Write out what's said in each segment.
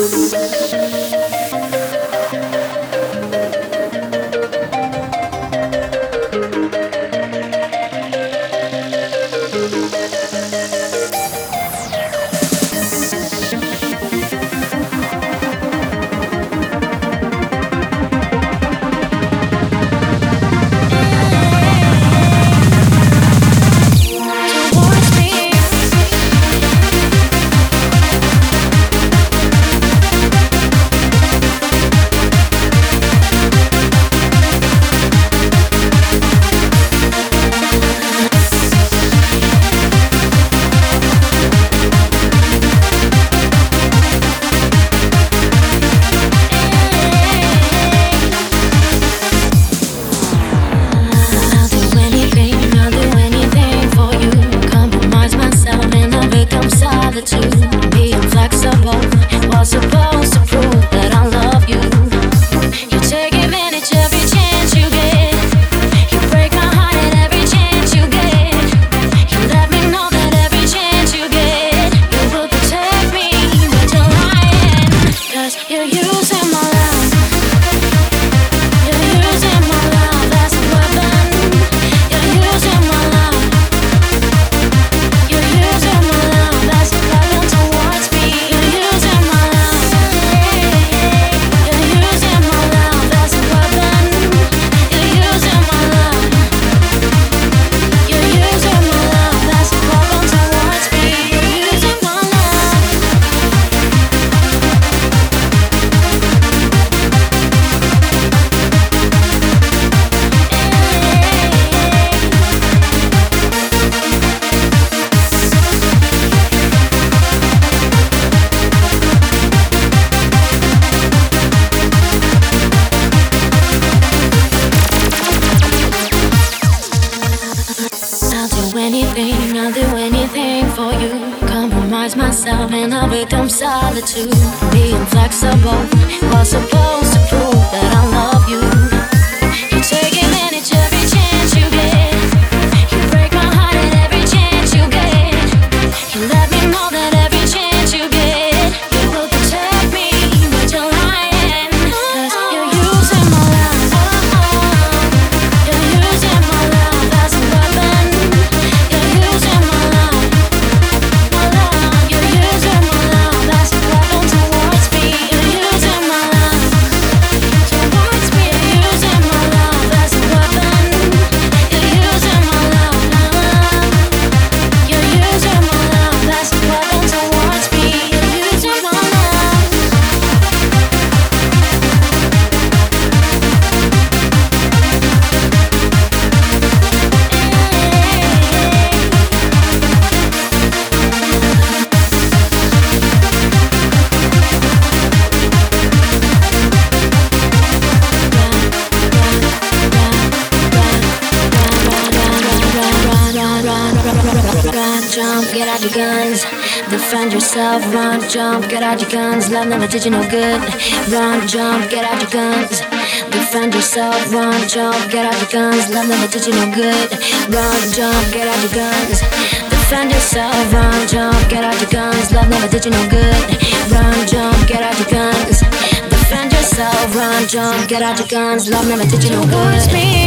yourself, run, jump, get out your guns. Love never did you no good. Run, jump, get out your guns. Defend yourself, run, jump, get out your guns. Love never did you no good. Run, jump, get out your guns. Defend yourself, run, jump, get out your guns. Love never did you no good. Run, jump, get out your guns. Defend yourself, run, jump, get out your guns. Love never did you no good. It's me.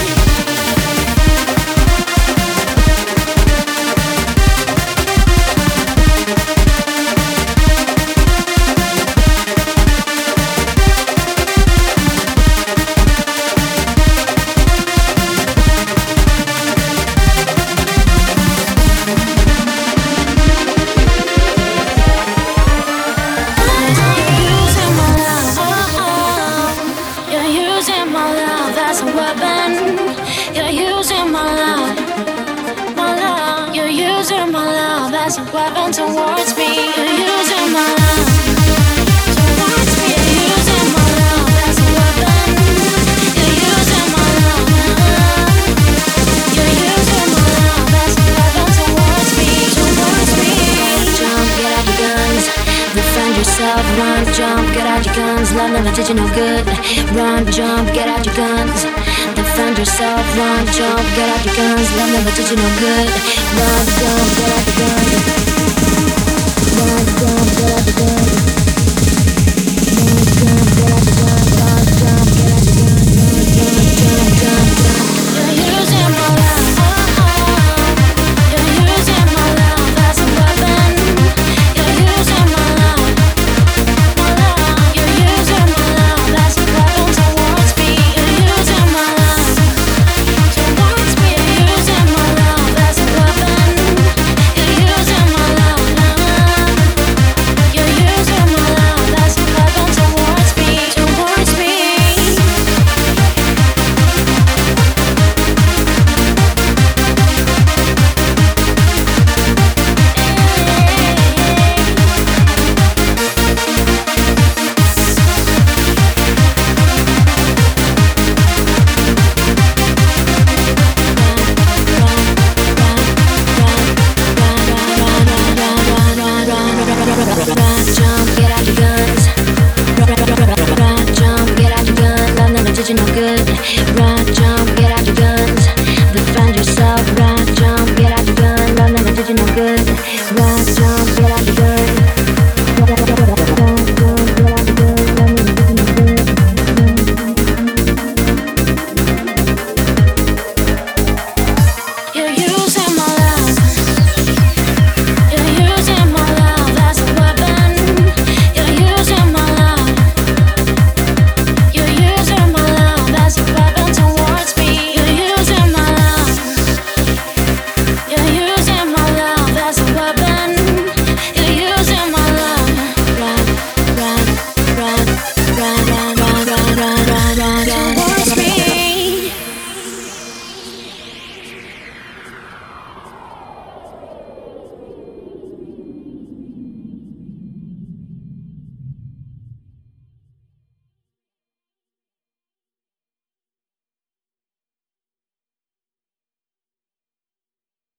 Weapon towards me, you're using my love towards me, you're using my love as a weapon. You're using my love, you're using my love as a weapon towards me, towards me. Run, jump, get out your guns. Defend yourself, run, jump, get out your guns. Love never did you no good. Run, jump, get out your guns. Defend yourself, run, jump, get out your guns. Love never did you no good. Run, jump, get out your guns. Run, jump, get out your guns. jump.